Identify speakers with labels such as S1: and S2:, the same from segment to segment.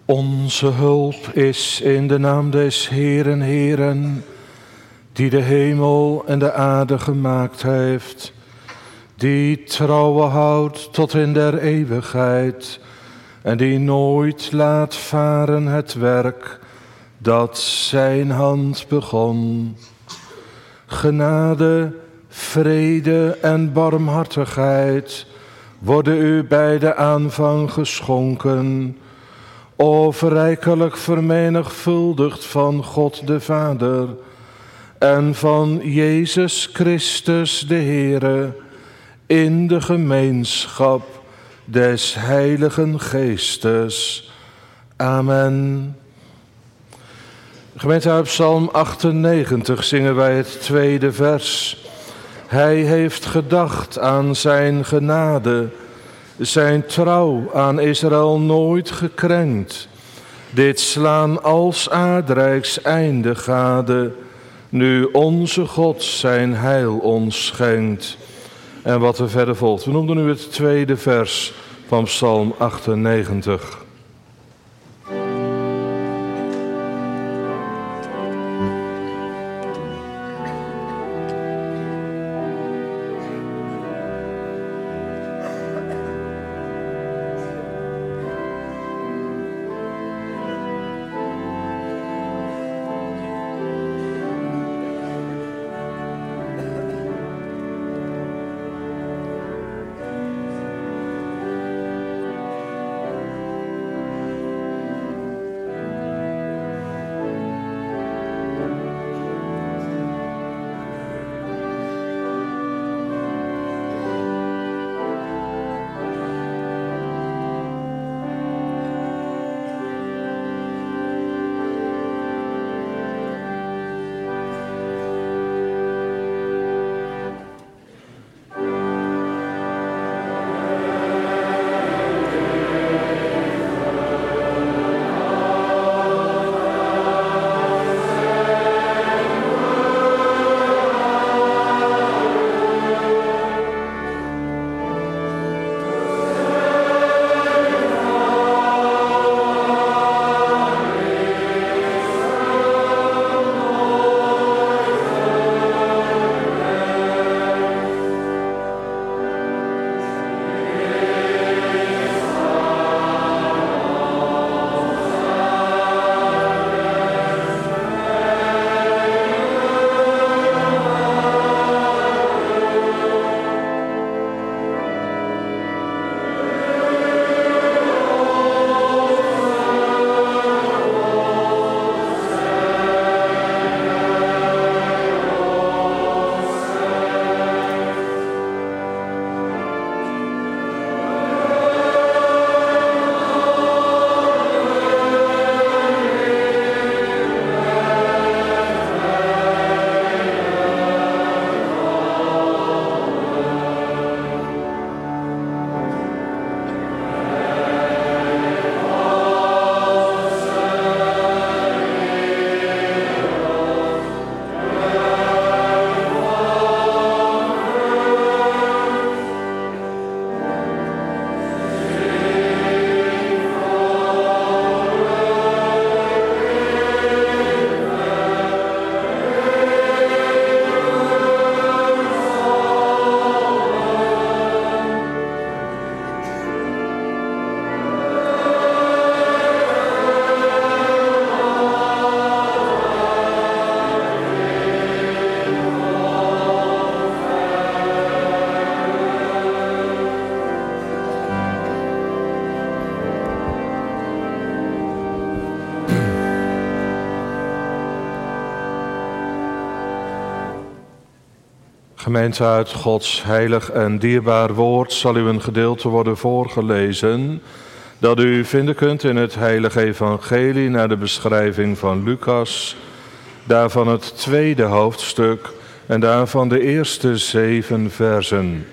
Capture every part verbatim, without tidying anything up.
S1: Onze hulp is in de naam des Heeren, Heeren, die de hemel en de aarde gemaakt heeft, die trouwe houdt tot in der eeuwigheid en die nooit laat varen het werk dat zijn hand begon. Genade, vrede en barmhartigheid worden u bij de aanvang geschonken, overrijkelijk vermenigvuldigd van God de Vader en van Jezus Christus de Heere, in de gemeenschap des Heiligen Geestes. Amen. Gemeente, uit Psalm achtennegentig zingen wij het tweede vers. Hij heeft gedacht aan zijn genade, zijn trouw aan Israël nooit gekrenkt. Dit slaan als aardrijks einde gade, nu onze God zijn heil ons schenkt. En wat er verder volgt. We noemden nu het tweede vers van Psalm achtennegentig. Gemeente, uit Gods heilig en dierbaar woord zal u een gedeelte worden voorgelezen dat u vinden kunt in het heilige evangelie naar de beschrijving van Lucas, daarvan het tweede hoofdstuk en daarvan de eerste zeven versen.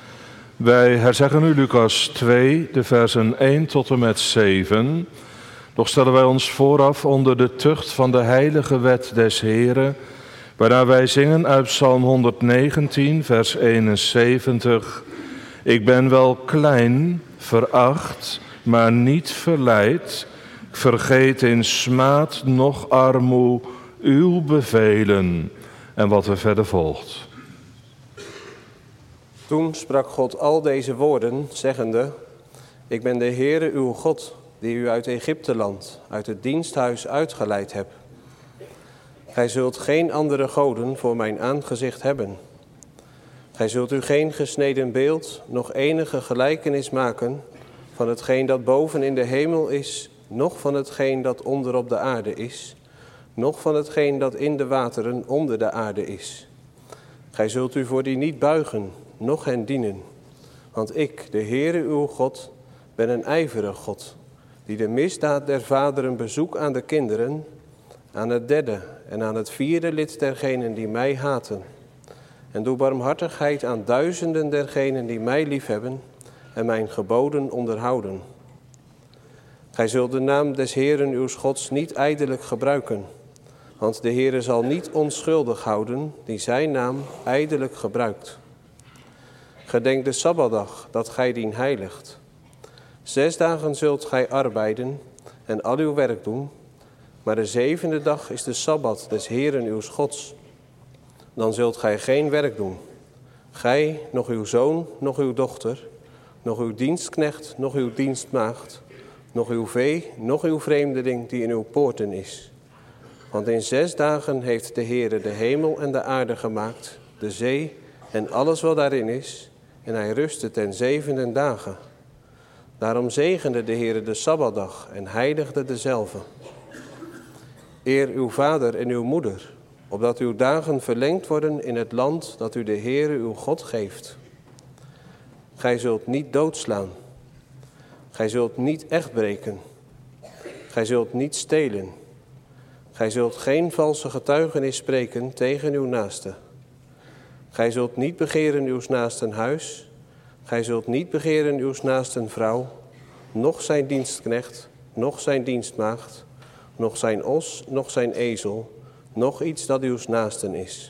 S1: Wij herzeggen nu Lucas twee, de versen één tot en met zeven. Doch stellen wij ons vooraf onder de tucht van de heilige wet des Heren, waarna wij zingen uit Psalm honderdnegentien, vers eenenzeventig. Ik ben wel klein, veracht, maar niet verleid. Ik vergeet in smaad noch armoe uw bevelen. En wat er verder volgt.
S2: Toen sprak God al deze woorden, zeggende: Ik ben de Heere uw God, die u uit Egypteland, uit het diensthuis uitgeleid heb. Gij zult geen andere goden voor mijn aangezicht hebben. Gij zult u geen gesneden beeld, noch enige gelijkenis maken van hetgeen dat boven in de hemel is, noch van hetgeen dat onder op de aarde is, noch van hetgeen dat in de wateren onder de aarde is. Gij zult u voor die niet buigen, noch hen dienen. Want ik, de Heere uw God, ben een ijverig God, die de misdaad der vaderen bezoek aan de kinderen, aan het derde en aan het vierde lid dergenen die mij haten. En doe barmhartigheid aan duizenden dergenen die mij liefhebben en mijn geboden onderhouden. Gij zult de naam des Heeren uws Gods niet ijdelijk gebruiken, want de Heere zal niet onschuldig houden die zijn naam ijdelijk gebruikt. Gedenk de Sabbatdag, dat gij dien heiligt. Zes dagen zult gij arbeiden en al uw werk doen, maar de zevende dag is de Sabbat des Heeren uws Gods. Dan zult gij geen werk doen, gij, noch uw zoon, noch uw dochter, noch uw dienstknecht, noch uw dienstmaagd, noch uw vee, noch uw vreemdeling die in uw poorten is. Want in zes dagen heeft de Heere de hemel en de aarde gemaakt, de zee en alles wat daarin is, en hij rustte ten zevende dagen. Daarom zegende de Heere de Sabbatdag en heiligde dezelve. Eer uw vader en uw moeder, opdat uw dagen verlengd worden in het land dat u de Heere uw God geeft. Gij zult niet doodslaan. Gij zult niet echt breken. Gij zult niet stelen. Gij zult geen valse getuigenis spreken tegen uw naaste. Gij zult niet begeren uws naasten huis. Gij zult niet begeren uws naasten vrouw, noch zijn dienstknecht, noch zijn dienstmaagd, noch zijn os, noch zijn ezel, noch iets dat uws naasten is.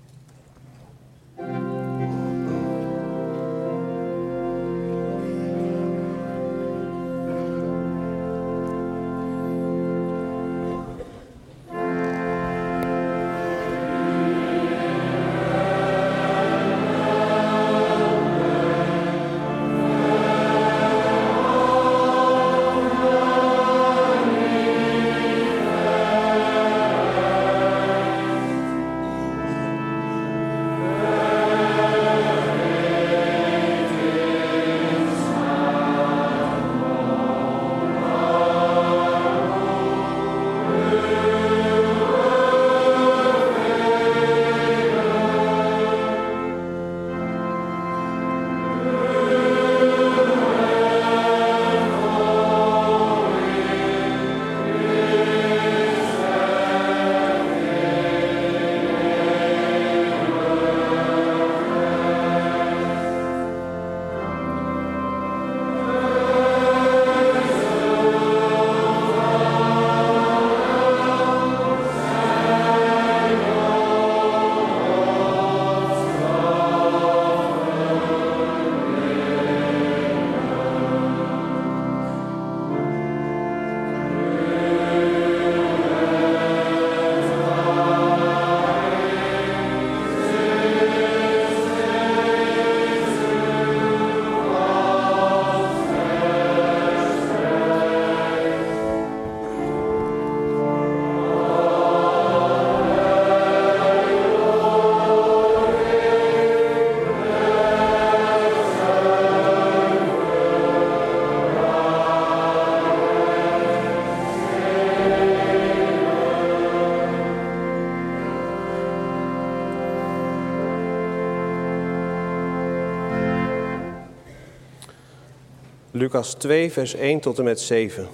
S2: Lucas twee, vers één tot en met zeven.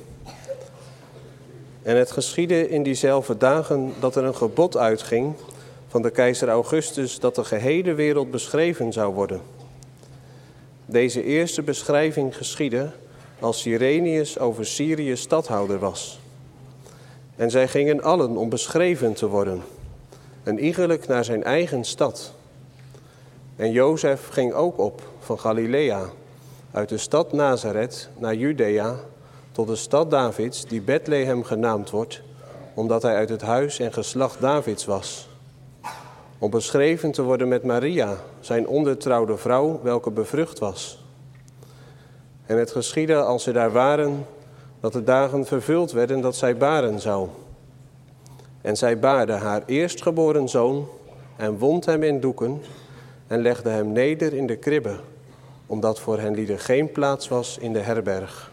S2: En het geschiedde in diezelfde dagen dat er een gebod uitging van de keizer Augustus dat de gehele wereld beschreven zou worden. Deze eerste beschrijving geschiedde als Cyrenius over Syrië stadhouder was. En zij gingen allen om beschreven te worden, en iegelijk naar zijn eigen stad. En Jozef ging ook op van Galilea, uit de stad Nazareth naar Judea, tot de stad Davids, die Bethlehem genaamd wordt, omdat hij uit het huis en geslacht Davids was. Om beschreven te worden met Maria, zijn ondertrouwde vrouw, welke bevrucht was. En het geschiedde als ze daar waren, dat de dagen vervuld werden dat zij baren zou. En zij baarde haar eerstgeboren zoon en wond hem in doeken en legde hem neder in de kribbe, omdat voor hen lieden geen plaats was in de herberg.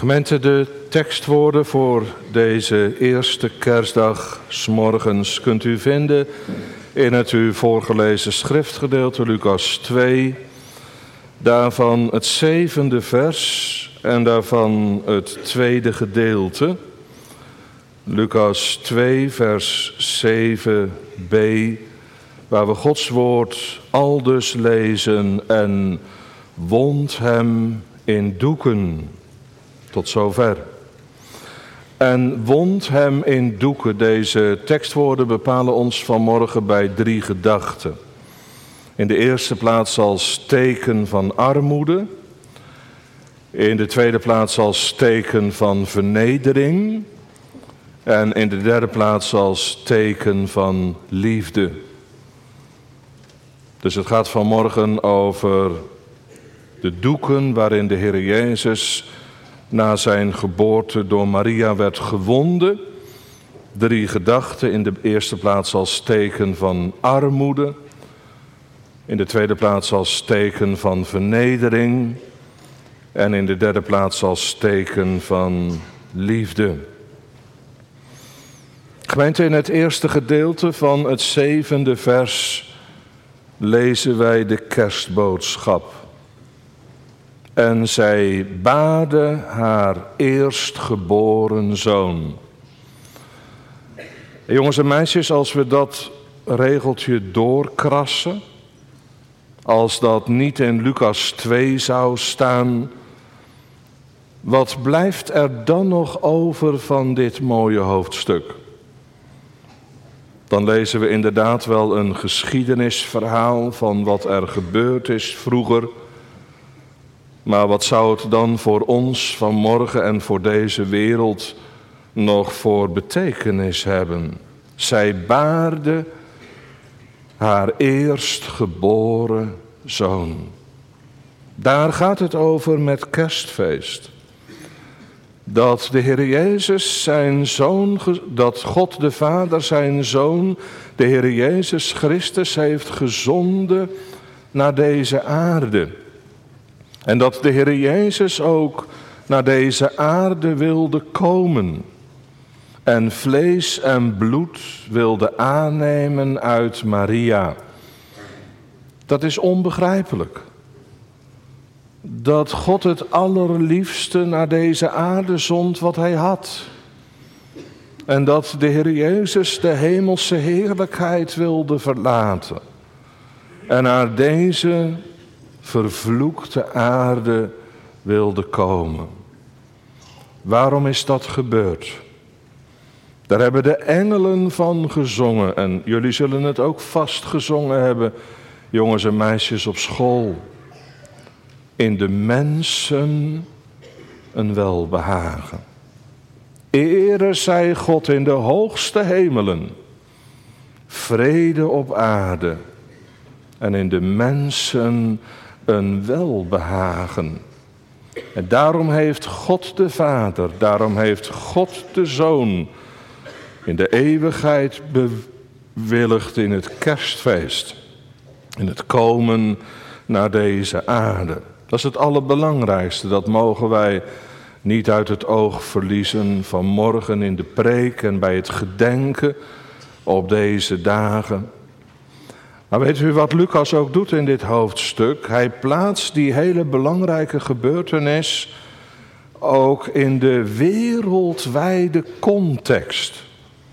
S1: Gemeente, de tekstwoorden voor deze eerste kerstdag 's morgens kunt u vinden in het u voorgelezen schriftgedeelte Lucas twee, daarvan het zevende vers en daarvan het tweede gedeelte. Lucas twee, vers zeven b, waar we Gods woord aldus lezen: en wond hem in doeken. Tot zover. En wond hem in doeken. Deze tekstwoorden bepalen ons vanmorgen bij drie gedachten. In de eerste plaats als teken van armoede. In de tweede plaats als teken van vernedering. En in de derde plaats als teken van liefde. Dus het gaat vanmorgen over de doeken waarin de Heer Jezus na zijn geboorte door Maria werd gewonden. Drie gedachten. In de eerste plaats als teken van armoede. In de tweede plaats als teken van vernedering. En in de derde plaats als teken van liefde. Gemeente, in het eerste gedeelte van het zevende vers lezen wij de kerstboodschap. En zij baarde haar eerstgeboren zoon. Jongens en meisjes, als we dat regeltje doorkrassen, als dat niet in Lucas twee zou staan, wat blijft er dan nog over van dit mooie hoofdstuk? Dan lezen we inderdaad wel een geschiedenisverhaal van wat er gebeurd is vroeger. Maar wat zou het dan voor ons vanmorgen en voor deze wereld nog voor betekenis hebben? Zij baarde haar eerstgeboren zoon. Daar gaat het over met kerstfeest. Dat de Heer Jezus zijn zoon, dat God de Vader zijn zoon, de Heer Jezus Christus heeft gezonden naar deze aarde. En dat de Heer Jezus ook naar deze aarde wilde komen. En vlees en bloed wilde aannemen uit Maria. Dat is onbegrijpelijk. Dat God het allerliefste naar deze aarde zond wat hij had. En dat de Heer Jezus de hemelse heerlijkheid wilde verlaten. En naar deze vervloekte aarde wilde komen. Waarom is dat gebeurd? Daar hebben de engelen van gezongen. En jullie zullen het ook vast gezongen hebben, jongens en meisjes op school. In de mensen een welbehagen. Ere zij God in de hoogste hemelen. Vrede op aarde. En in de mensen een welbehagen. En daarom heeft God de Vader, daarom heeft God de Zoon in de eeuwigheid bewilligd in het kerstfeest. In het komen naar deze aarde. Dat is het allerbelangrijkste, dat mogen wij niet uit het oog verliezen vanmorgen in de preek en bij het gedenken op deze dagen. Maar weet u wat Lucas ook doet in dit hoofdstuk? Hij plaatst die hele belangrijke gebeurtenis ook in de wereldwijde context.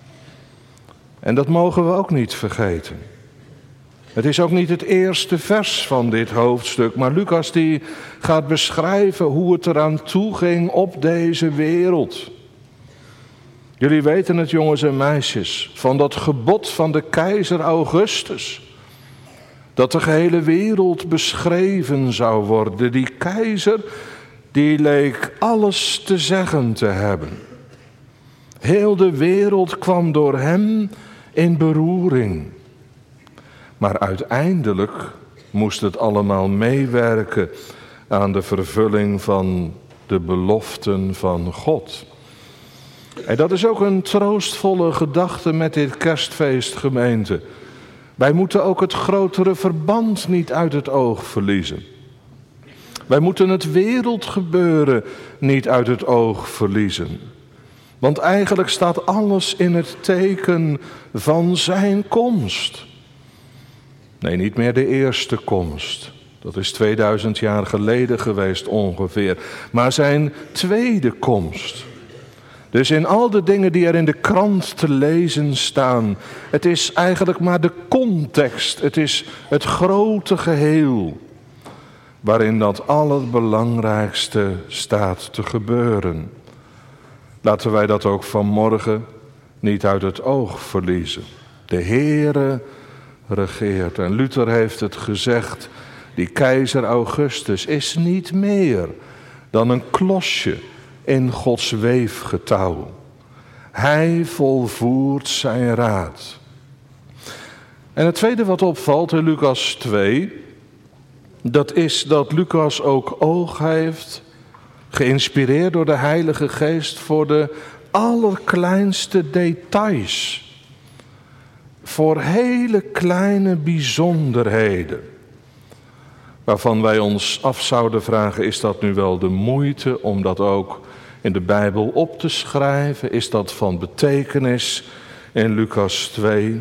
S1: En dat mogen we ook niet vergeten. Het is ook niet het eerste vers van dit hoofdstuk, maar Lucas die gaat beschrijven hoe het eraan toe ging op deze wereld. Jullie weten het, jongens en meisjes, van dat gebod van de keizer Augustus. Dat de gehele wereld beschreven zou worden. Die keizer, die leek alles te zeggen te hebben. Heel de wereld kwam door hem in beroering. Maar uiteindelijk moest het allemaal meewerken aan de vervulling van de beloften van God. En dat is ook een troostvolle gedachte met dit kerstfeest, gemeente. Wij moeten ook het grotere verband niet uit het oog verliezen. Wij moeten het wereldgebeuren niet uit het oog verliezen. Want eigenlijk staat alles in het teken van zijn komst. Nee, niet meer de eerste komst. Dat is tweeduizend jaar geleden geweest ongeveer. Maar zijn tweede komst. Dus in al de dingen die er in de krant te lezen staan, het is eigenlijk maar de context, het is het grote geheel, waarin dat allerbelangrijkste staat te gebeuren. Laten wij dat ook vanmorgen niet uit het oog verliezen. De Heere regeert. En Luther heeft het gezegd, die keizer Augustus is niet meer dan een klosje in Gods weefgetouw. Hij volvoert zijn raad. En het tweede wat opvalt in Lucas twee, dat is dat Lucas ook oog heeft, geïnspireerd door de Heilige Geest, voor de allerkleinste details. Voor hele kleine bijzonderheden. Waarvan wij ons af zouden vragen, is dat nu wel de moeite om dat ook in de Bijbel op te schrijven? Is dat van betekenis in Lucas twee?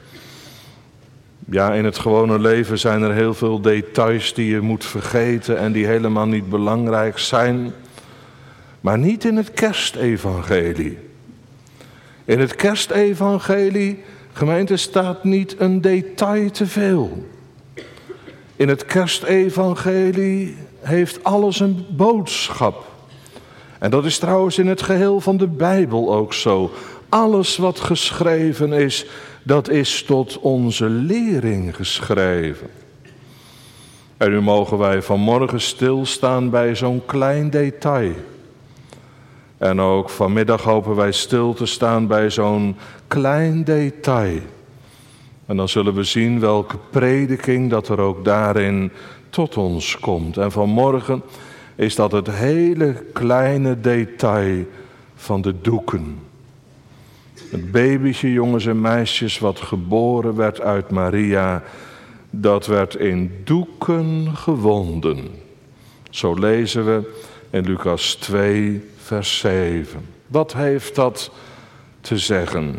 S1: Ja, in het gewone leven zijn er heel veel details die je moet vergeten en die helemaal niet belangrijk zijn. Maar niet in het kerstevangelie. In het kerstevangelie, gemeente, staat niet een detail te veel. In het kerstevangelie heeft alles een boodschap. En dat is trouwens in het geheel van de Bijbel ook zo. Alles wat geschreven is, dat is tot onze lering geschreven. En nu mogen wij vanmorgen stilstaan bij zo'n klein detail. En ook vanmiddag hopen wij stil te staan bij zo'n klein detail. En dan zullen we zien welke prediking dat er ook daarin tot ons komt. En vanmorgen is dat het hele kleine detail van de doeken. Het babytje, jongens en meisjes, wat geboren werd uit Maria, dat werd in doeken gewonden. Zo lezen we in Lucas twee, vers zeven. Wat heeft dat te zeggen?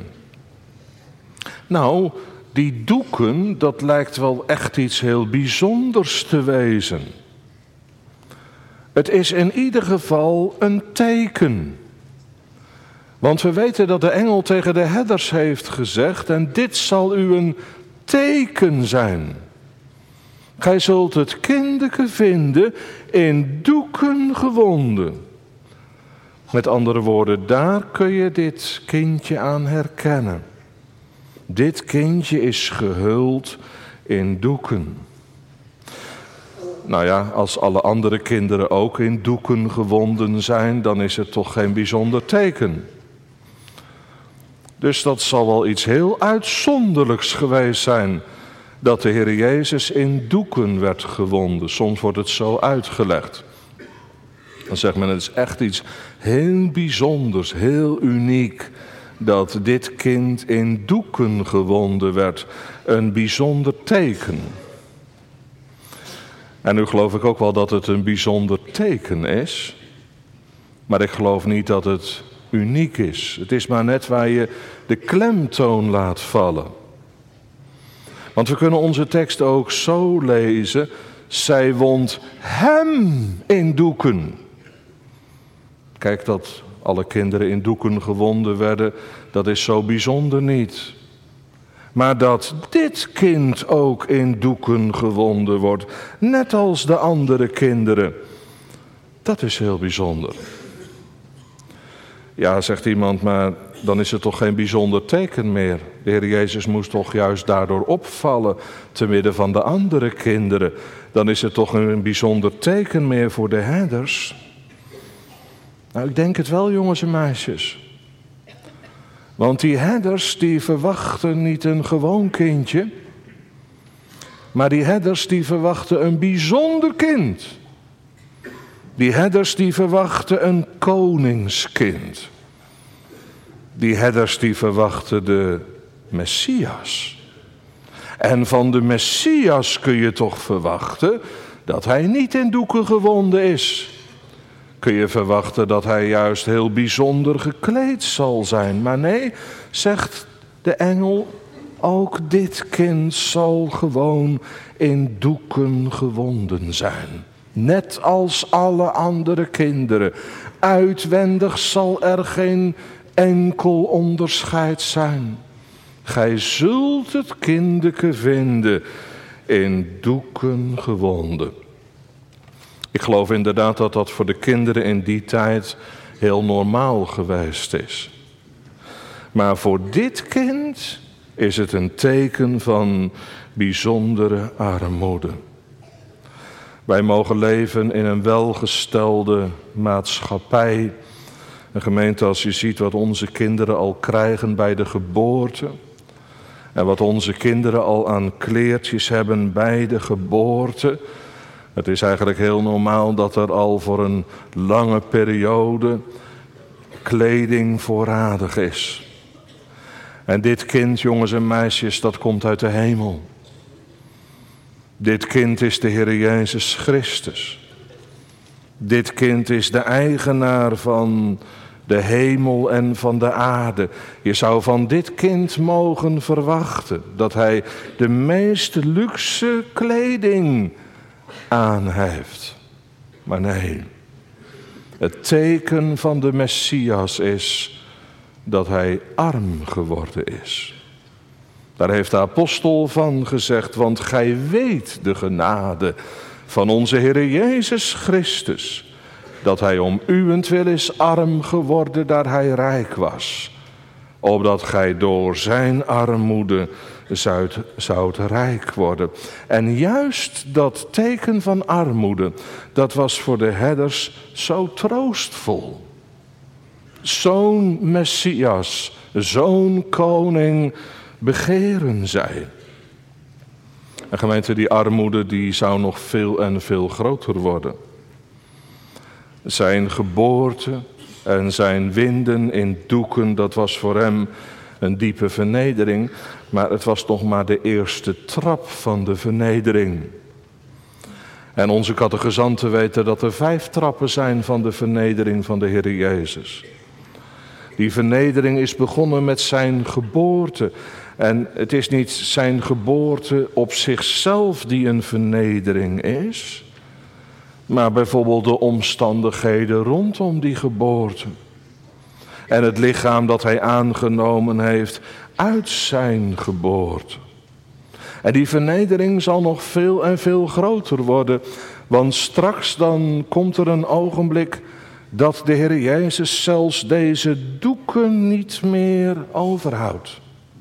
S1: Nou, die doeken, dat lijkt wel echt iets heel bijzonders te wezen. Het is in ieder geval een teken. Want we weten dat de engel tegen de herders heeft gezegd, en dit zal u een teken zijn. Gij zult het kindeke vinden in doeken gewonden. Met andere woorden, daar kun je dit kindje aan herkennen. Dit kindje is gehuld in doeken. Nou ja, als alle andere kinderen ook in doeken gewonden zijn, dan is het toch geen bijzonder teken. Dus dat zal wel iets heel uitzonderlijks geweest zijn, dat de Heer Jezus in doeken werd gewonden. Soms wordt het zo uitgelegd. Dan zegt men, het is echt iets heel bijzonders, heel uniek, dat dit kind in doeken gewonden werd. Een bijzonder teken. En nu geloof ik ook wel dat het een bijzonder teken is. Maar ik geloof niet dat het uniek is. Het is maar net waar je de klemtoon laat vallen. Want we kunnen onze tekst ook zo lezen. Zij wond hem in doeken. Kijk, dat alle kinderen in doeken gewonden werden, dat is zo bijzonder niet. Maar dat dit kind ook in doeken gewonden wordt, net als de andere kinderen, dat is heel bijzonder. Ja, zegt iemand, maar dan is het toch geen bijzonder teken meer. De Heer Jezus moest toch juist daardoor opvallen, te midden van de andere kinderen. Dan is het toch een bijzonder teken meer voor de herders. Nou, ik denk het wel, jongens en meisjes. Want die herders, die verwachten niet een gewoon kindje. Maar die herders, die verwachten een bijzonder kind. Die herders, die verwachten een koningskind. Die herders, die verwachten de Messias. En van de Messias kun je toch verwachten dat hij niet in doeken gewonden is. Kun je verwachten dat hij juist heel bijzonder gekleed zal zijn. Maar nee, zegt de engel, ook dit kind zal gewoon in doeken gewonden zijn. Net als alle andere kinderen. Uitwendig zal er geen enkel onderscheid zijn. Gij zult het kindeke vinden in doeken gewonden. Ik geloof inderdaad dat dat voor de kinderen in die tijd heel normaal geweest is. Maar voor dit kind is het een teken van bijzondere armoede. Wij mogen leven in een welgestelde maatschappij. Een gemeente, als je ziet wat onze kinderen al krijgen bij de geboorte. En wat onze kinderen al aan kleertjes hebben bij de geboorte. Het is eigenlijk heel normaal dat er al voor een lange periode kleding voorradig is. En dit kind, jongens en meisjes, dat komt uit de hemel. Dit kind is de Heer Jezus Christus. Dit kind is de eigenaar van de hemel en van de aarde. Je zou van dit kind mogen verwachten dat hij de meest luxe kleding aan heeft. Maar nee, het teken van de Messias is dat hij arm geworden is. Daar heeft de apostel van gezegd, want gij weet de genade van onze Heer Jezus Christus, dat hij om uwentwil is arm geworden, daar hij rijk was, opdat gij door zijn armoede zoudt, zoudt rijk worden. En juist dat teken van armoede, dat was voor de herders zo troostvol. Zo'n Messias, zo'n koning begeren zij. En gemeente, die armoede die zou nog veel en veel groter worden. Zijn geboorte en zijn winden in doeken, dat was voor hem een diepe vernedering. Maar het was nog maar de eerste trap van de vernedering. En onze catechizanten weten dat er vijf trappen zijn van de vernedering van de Heer Jezus. Die vernedering is begonnen met zijn geboorte. En het is niet zijn geboorte op zichzelf die een vernedering is, maar bijvoorbeeld de omstandigheden rondom die geboorte. En het lichaam dat hij aangenomen heeft uit zijn geboorte. En die vernedering zal nog veel en veel groter worden, want straks dan komt er een ogenblik dat de Heer Jezus zelfs deze doeken niet meer overhoudt.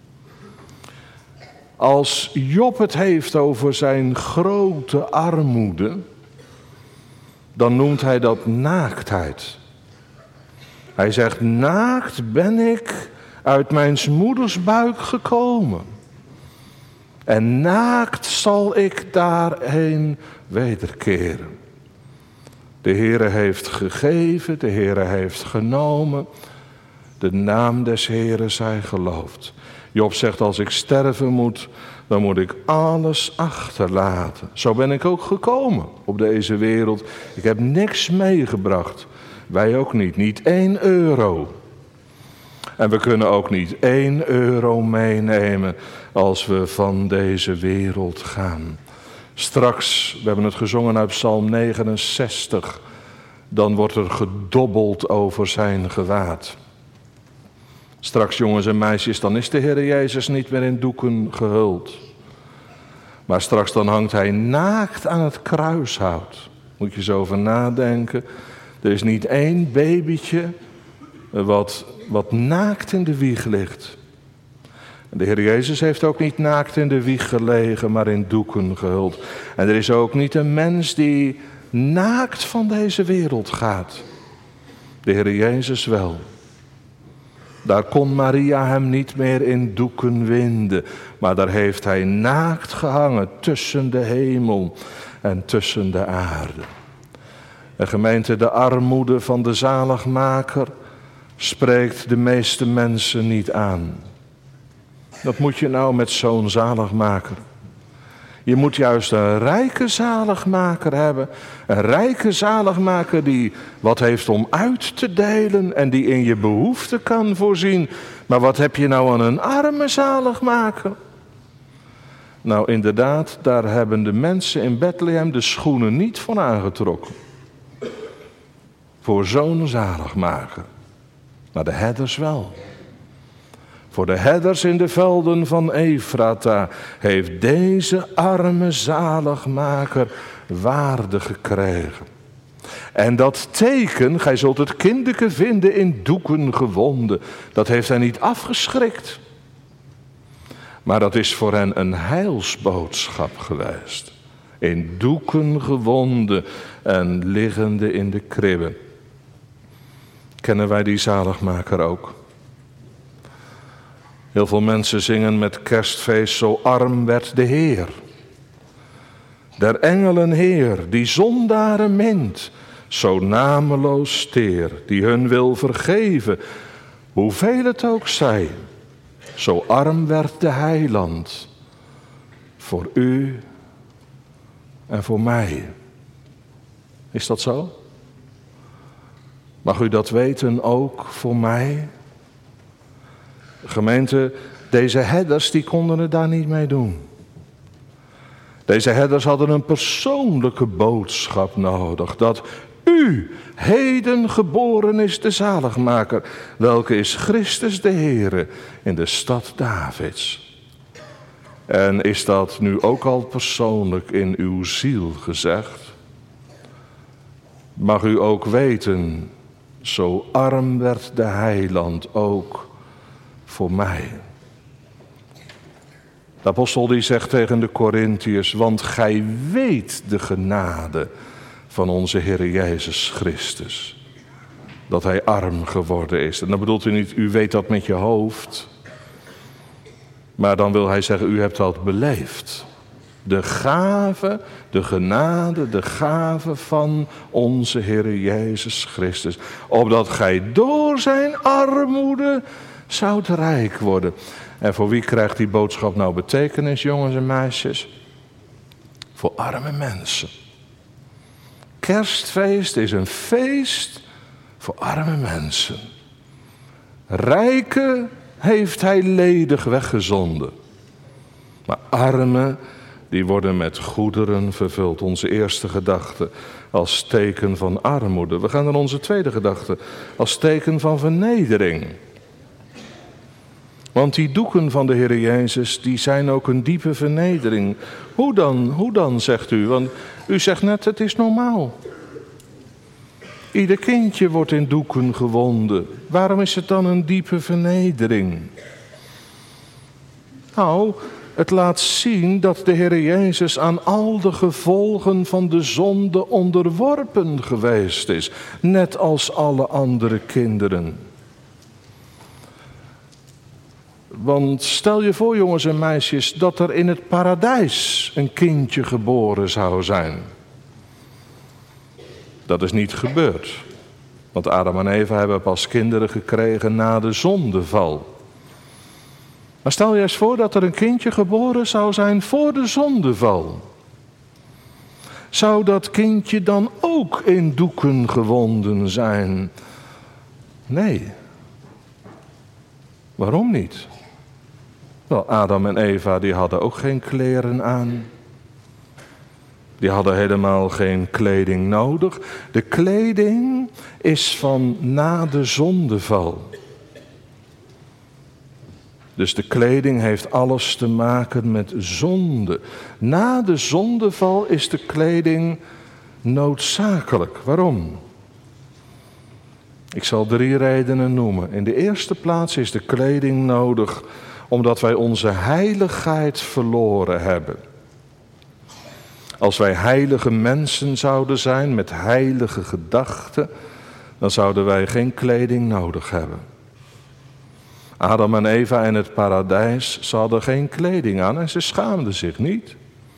S1: Als Job het heeft over zijn grote armoede, dan noemt hij dat naaktheid. Hij zegt, naakt ben ik uit mijn moeders buik gekomen. En naakt zal ik daarheen wederkeren. De Heere heeft gegeven, de Heere heeft genomen. De naam des Heeren zij geloofd. Job zegt, als ik sterven moet, dan moet ik alles achterlaten. Zo ben ik ook gekomen op deze wereld. Ik heb niks meegebracht. Wij ook niet, niet één euro. En we kunnen ook niet één euro meenemen als we van deze wereld gaan. Straks, we hebben het gezongen uit Psalm negenenzestig, dan wordt er gedobbeld over zijn gewaad. Straks, jongens en meisjes, dan is de Heer Jezus niet meer in doeken gehuld. Maar straks dan hangt hij naakt aan het kruishout. Moet je eens over nadenken. Er is niet één babytje wat, wat naakt in de wieg ligt. De Heer Jezus heeft ook niet naakt in de wieg gelegen, maar in doeken gehuld. En er is ook niet een mens die naakt van deze wereld gaat. De Heer Jezus wel. Daar kon Maria hem niet meer in doeken winden, maar daar heeft hij naakt gehangen tussen de hemel en tussen de aarde. En gemeente, de armoede van de zaligmaker spreekt de meeste mensen niet aan. Wat moet je nou met zo'n zaligmaker? Je moet juist een rijke zaligmaker hebben. Een rijke zaligmaker die wat heeft om uit te delen en die in je behoeften kan voorzien. Maar wat heb je nou aan een arme zaligmaker? Nou inderdaad, daar hebben de mensen in Bethlehem de schoenen niet van aangetrokken. Voor zo'n zaligmaker. Maar de herders wel. Voor de herders in de velden van Efrata heeft deze arme zaligmaker waarde gekregen. En dat teken, gij zult het kindeke vinden in doeken gewonden, dat heeft hij niet afgeschrikt. Maar dat is voor hen een heilsboodschap geweest. In doeken gewonden en liggende in de kribben. Kennen wij die zaligmaker ook? Heel veel mensen zingen met kerstfeest, zo arm werd de Heer. Der engelen Heer, die zondaren mint, zo nameloos teer, die hun wil vergeven, hoeveel het ook zij. Zo arm werd de heiland, voor u en voor mij. Is dat zo? Mag u dat weten ook voor mij? Gemeente, deze herders die konden het daar niet mee doen. Deze herders hadden een persoonlijke boodschap nodig. Dat u heden geboren is de zaligmaker. Welke is Christus de Heere in de stad Davids. En is dat nu ook al persoonlijk in uw ziel gezegd? Mag u ook weten, zo arm werd de heiland ook voor mij. De apostel die zegt tegen de Korintiërs, want gij weet de genade van onze Heer Jezus Christus. Dat hij arm geworden is. En dan bedoelt u niet, u weet dat met je hoofd. Maar dan wil hij zeggen, u hebt dat beleefd. De gave, de genade, de gave van onze Heer Jezus Christus. Opdat gij door zijn armoede zoudt rijk worden. En voor wie krijgt die boodschap nou betekenis, jongens en meisjes? Voor arme mensen. Kerstfeest is een feest voor arme mensen. Rijken heeft hij ledig weggezonden. Maar armen, die worden met goederen vervuld. Onze eerste gedachte als teken van armoede. We gaan naar onze tweede gedachte als teken van vernedering. Want die doeken van de Heer Jezus, die zijn ook een diepe vernedering. Hoe dan, hoe dan, zegt u? Want u zegt net, het is normaal. Ieder kindje wordt in doeken gewonden. Waarom is het dan een diepe vernedering? Nou, het laat zien dat de Heer Jezus aan al de gevolgen van de zonde onderworpen geweest is. Net als alle andere kinderen. Want stel je voor, jongens en meisjes, dat er in het paradijs een kindje geboren zou zijn. Dat is niet gebeurd. Want Adam en Eva hebben pas kinderen gekregen na de zondeval. Maar stel je eens voor dat er een kindje geboren zou zijn voor de zondeval. Zou dat kindje dan ook in doeken gewonden zijn? Nee. Waarom niet? Wel, Adam en Eva die hadden ook geen kleren aan. Die hadden helemaal geen kleding nodig. De kleding is van na de zondeval. Dus de kleding heeft alles te maken met zonde. Na de zondeval is de kleding noodzakelijk. Waarom? Ik zal drie redenen noemen. In de eerste plaats is de kleding nodig omdat wij onze heiligheid verloren hebben. Als wij heilige mensen zouden zijn met heilige gedachten, dan zouden wij geen kleding nodig hebben. Adam en Eva in het paradijs, ze hadden geen kleding aan en ze schaamden zich niet.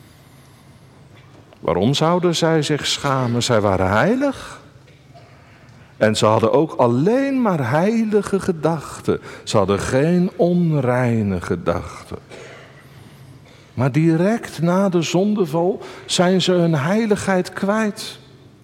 S1: Waarom zouden zij zich schamen? Zij waren heilig. En ze hadden ook alleen maar heilige gedachten. Ze hadden geen onreine gedachten. Maar direct na de zondeval zijn ze hun heiligheid kwijt.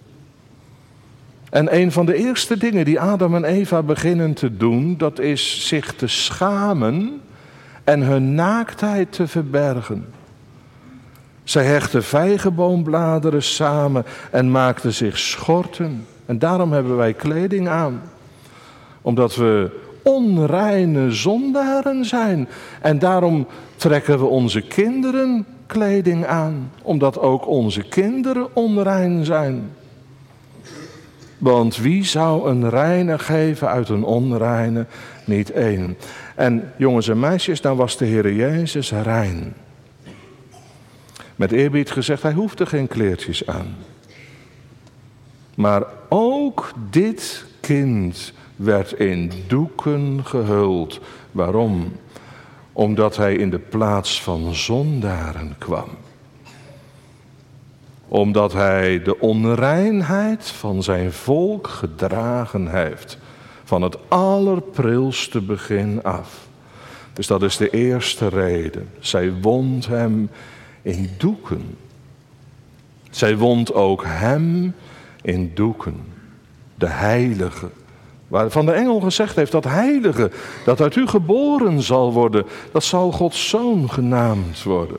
S1: En een van de eerste dingen die Adam en Eva beginnen te doen, dat is zich te schamen en hun naaktheid te verbergen. Zij hechten vijgenboombladeren samen en maakten zich schorten. En daarom hebben wij kleding aan. Omdat we onreine zondaren zijn. En daarom trekken we onze kinderen kleding aan. Omdat ook onze kinderen onrein zijn. Want wie zou een reine geven uit een onreine? Niet één. En jongens en meisjes, dan was de Heer Jezus rein. Met eerbied gezegd, hij hoefde geen kleertjes aan. Maar ook dit kind werd in doeken gehuld. Waarom? Omdat hij in de plaats van zondaren kwam. Omdat hij de onreinheid van zijn volk gedragen heeft. Van het allerprilste begin af. Dus dat is de eerste reden. Zij wond hem in doeken. Zij wond ook hem in doeken. De heilige. Waarvan de engel gezegd heeft, dat heilige, dat uit u geboren zal worden, dat zal Gods zoon genaamd worden.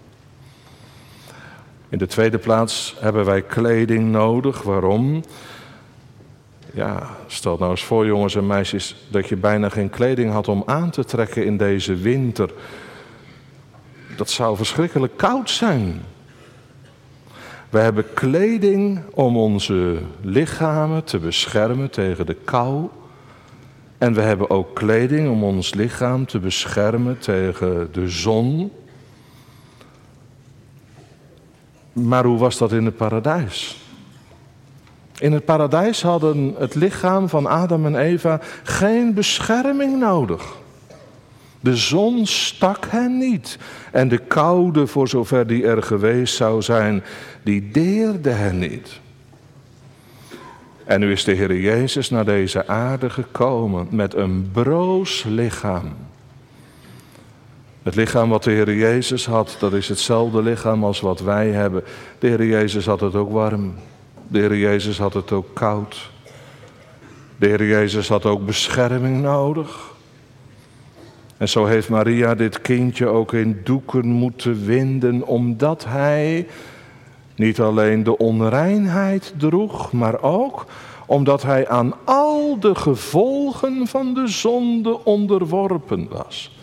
S1: In de tweede plaats hebben wij kleding nodig. Waarom? Ja, stel nou eens voor, jongens en meisjes, dat je bijna geen kleding had om aan te trekken in deze winter. Dat zou verschrikkelijk koud zijn. We hebben kleding om onze lichamen te beschermen tegen de kou. En we hebben ook kleding om ons lichaam te beschermen tegen de zon. Maar hoe was dat in het paradijs? In het paradijs hadden het lichaam van Adam en Eva geen bescherming nodig. De zon stak hen niet. En de koude, voor zover die er geweest zou zijn, die deerde hen niet. En nu is de Heer Jezus naar deze aarde gekomen met een broos lichaam. Het lichaam wat de Heer Jezus had, dat is hetzelfde lichaam als wat wij hebben. De Heer Jezus had het ook warm. De Heer Jezus had het ook koud. De Heer Jezus had ook bescherming nodig. En zo heeft Maria dit kindje ook in doeken moeten winden, omdat hij niet alleen de onreinheid droeg, maar ook omdat hij aan al de gevolgen van de zonde onderworpen was.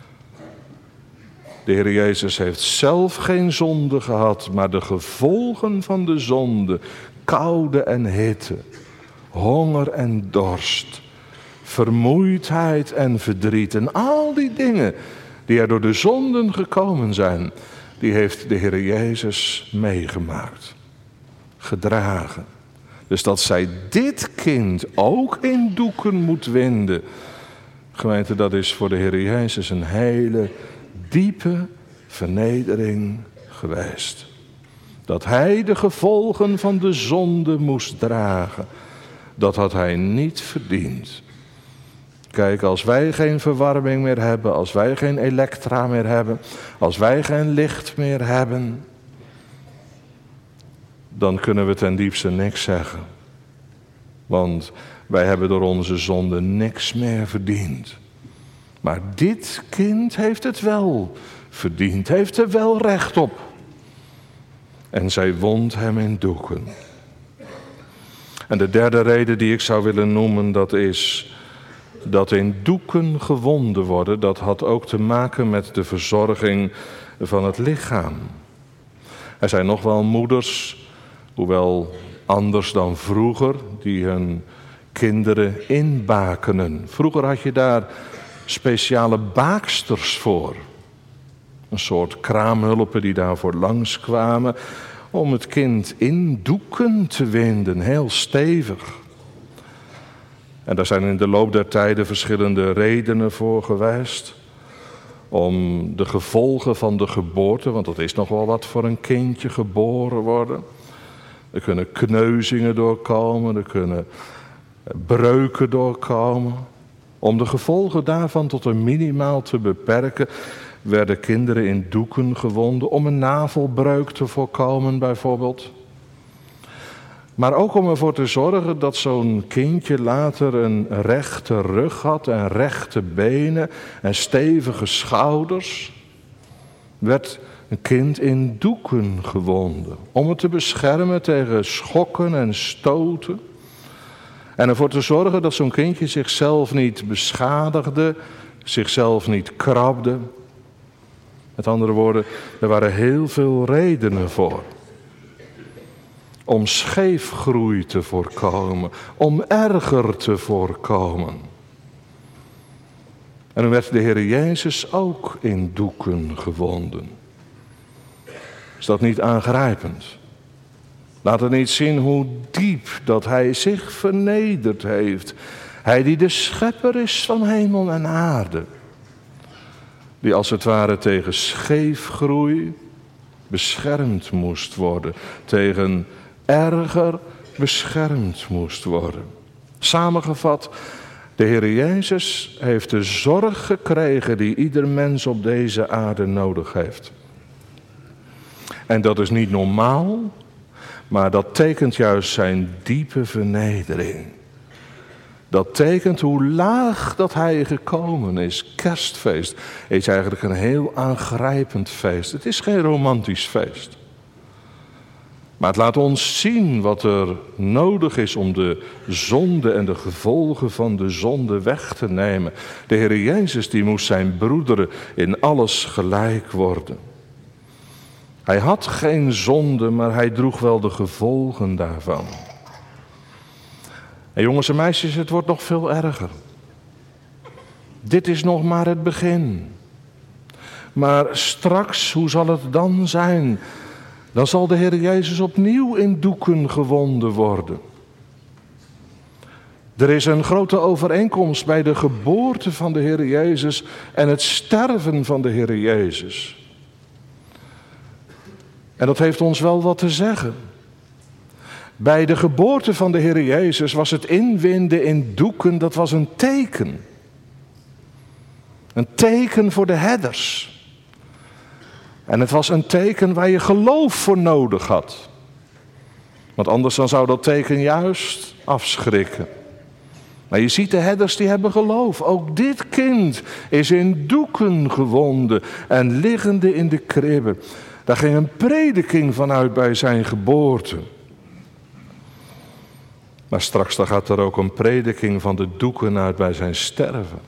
S1: De Heer Jezus heeft zelf geen zonde gehad, maar de gevolgen van de zonde, koude en hitte, honger en dorst, vermoeidheid en verdriet en al die dingen die er door de zonden gekomen zijn, die heeft de Heer Jezus meegemaakt, gedragen. Dus dat zij dit kind ook in doeken moet winden, gemeente, dat is voor de Heer Jezus een hele diepe vernedering geweest. Dat hij de gevolgen van de zonde moest dragen, dat had hij niet verdiend. Kijk, als wij geen verwarming meer hebben, als wij geen elektra meer hebben, als wij geen licht meer hebben, dan kunnen we ten diepste niks zeggen. Want wij hebben door onze zonde niks meer verdiend. Maar dit kind heeft het wel verdiend, heeft er wel recht op. En zij wond hem in doeken. En de derde reden die ik zou willen noemen, dat is dat in doeken gewonden worden, dat had ook te maken met de verzorging van het lichaam. Er zijn nog wel moeders, hoewel anders dan vroeger, die hun kinderen inbakenen. Vroeger had je daar speciale baaksters voor. Een soort kraamhulpen die daarvoor langskwamen om het kind in doeken te winden, heel stevig. En daar zijn in de loop der tijden verschillende redenen voor geweest. Om de gevolgen van de geboorte, want dat is nog wel wat voor een kindje geboren worden. Er kunnen kneuzingen doorkomen, er kunnen breuken doorkomen. Om de gevolgen daarvan tot een minimaal te beperken, werden kinderen in doeken gewonden om een navelbreuk te voorkomen bijvoorbeeld. Maar ook om ervoor te zorgen dat zo'n kindje later een rechte rug had en rechte benen en stevige schouders, werd een kind in doeken gewonden. Om het te beschermen tegen schokken en stoten. En ervoor te zorgen dat zo'n kindje zichzelf niet beschadigde, zichzelf niet krabde. Met andere woorden, er waren heel veel redenen voor. Om scheefgroei te voorkomen, om erger te voorkomen. En dan werd de Heer Jezus ook in doeken gewonden. Is dat niet aangrijpend? Laat het niet zien hoe diep dat hij zich vernederd heeft. Hij die de schepper is van hemel en aarde. Die als het ware tegen scheefgroei beschermd moest worden. Tegen erger beschermd moest worden. Samengevat, de Heer Jezus heeft de zorg gekregen die ieder mens op deze aarde nodig heeft. En dat is niet normaal, maar dat tekent juist zijn diepe vernedering. Dat tekent hoe laag dat hij gekomen is. Kerstfeest is eigenlijk een heel aangrijpend feest. Het is geen romantisch feest. Maar het laat ons zien wat er nodig is om de zonde en de gevolgen van de zonde weg te nemen. De Heer Jezus die moest zijn broederen in alles gelijk worden. Hij had geen zonde, maar hij droeg wel de gevolgen daarvan. En jongens en meisjes, het wordt nog veel erger. Dit is nog maar het begin. Maar straks, hoe zal het dan zijn? Dan zal de Heer Jezus opnieuw in doeken gewonden worden. Er is een grote overeenkomst bij de geboorte van de Heer Jezus en het sterven van de Heer Jezus. En dat heeft ons wel wat te zeggen. Bij de geboorte van de Heer Jezus was het inwinden in doeken, dat was een teken. Een teken voor de herders. En het was een teken waar je geloof voor nodig had. Want anders dan zou dat teken juist afschrikken. Maar je ziet de herders die hebben geloof. Ook dit kind is in doeken gewonden en liggende in de kribbe. Daar ging een prediking vanuit bij zijn geboorte. Maar straks dan gaat er ook een prediking van de doeken uit bij zijn sterven.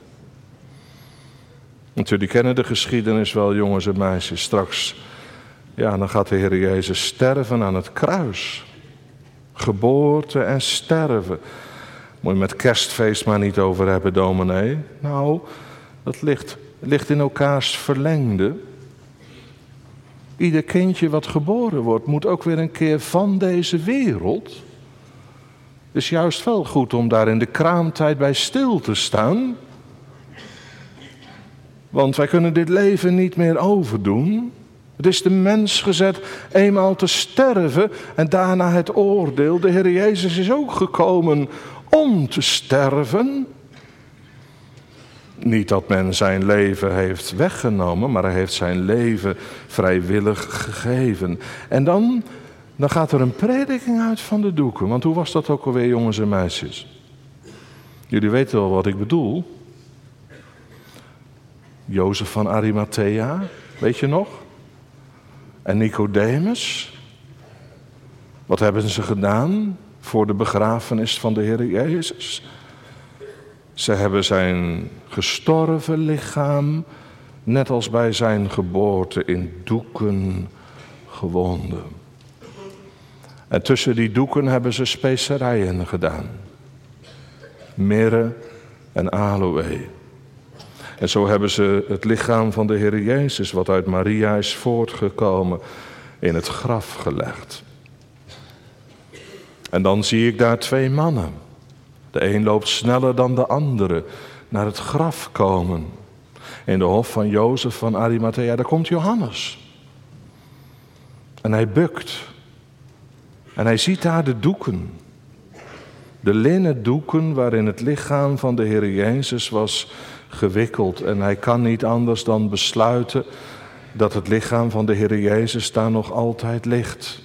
S1: Want jullie kennen de geschiedenis wel, jongens en meisjes. Straks, ja, dan gaat de Heer Jezus sterven aan het kruis. Geboorte en sterven. Moet je met kerstfeest maar niet over hebben, dominee. Nou, dat ligt, ligt in elkaars verlengde. Ieder kindje wat geboren wordt, moet ook weer een keer van deze wereld. Het is juist wel goed om daar in de kraamtijd bij stil te staan. Want wij kunnen dit leven niet meer overdoen. Het is de mens gezet eenmaal te sterven en daarna het oordeel. De Heer Jezus is ook gekomen om te sterven. Niet dat men zijn leven heeft weggenomen, maar hij heeft zijn leven vrijwillig gegeven. En dan, dan gaat er een prediking uit van de doeken. Want hoe was dat ook alweer, jongens en meisjes? Jullie weten wel wat ik bedoel. Jozef van Arimathea, weet je nog? En Nicodemus. Wat hebben ze gedaan voor de begrafenis van de Heer Jezus? Ze hebben zijn gestorven lichaam, net als bij zijn geboorte, in doeken gewonden. En tussen die doeken hebben ze specerijen gedaan. Mirre en aloë. En zo hebben ze het lichaam van de Heer Jezus, wat uit Maria is voortgekomen, in het graf gelegd. En dan zie ik daar twee mannen. De een loopt sneller dan de andere naar het graf komen. In de hof van Jozef van Arimathea, daar komt Johannes. En hij bukt. En hij ziet daar de doeken. De linnen doeken waarin het lichaam van de Heer Jezus was gewikkeld. En hij kan niet anders dan besluiten dat het lichaam van de Heer Jezus daar nog altijd ligt.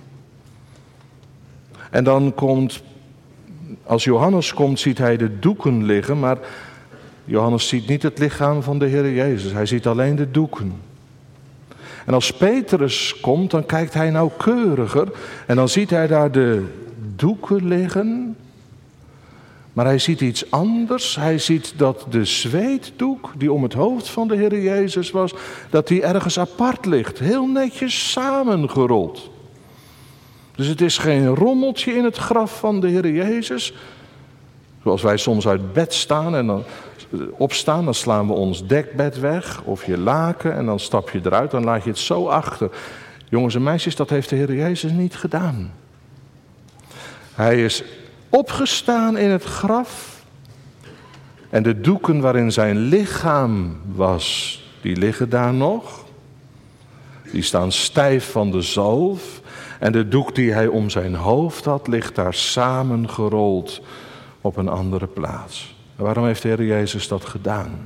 S1: En dan komt, als Johannes komt, ziet hij de doeken liggen, maar Johannes ziet niet het lichaam van de Heer Jezus. Hij ziet alleen de doeken. En als Petrus komt, dan kijkt hij nauwkeuriger en dan ziet hij daar de doeken liggen. Maar hij ziet iets anders. Hij ziet dat de zweetdoek die om het hoofd van de Heer Jezus was, dat die ergens apart ligt. Heel netjes samengerold. Dus het is geen rommeltje in het graf van de Heer Jezus. Zoals wij soms uit bed staan en dan opstaan, dan slaan we ons dekbed weg of je laken en dan stap je eruit, dan laat je het zo achter. Jongens en meisjes, dat heeft de Heer Jezus niet gedaan. Hij is opgestaan in het graf en de doeken waarin zijn lichaam was, die liggen daar nog. Die staan stijf van de zalf en de doek die hij om zijn hoofd had, ligt daar samengerold op een andere plaats. En waarom heeft de Heer Jezus dat gedaan?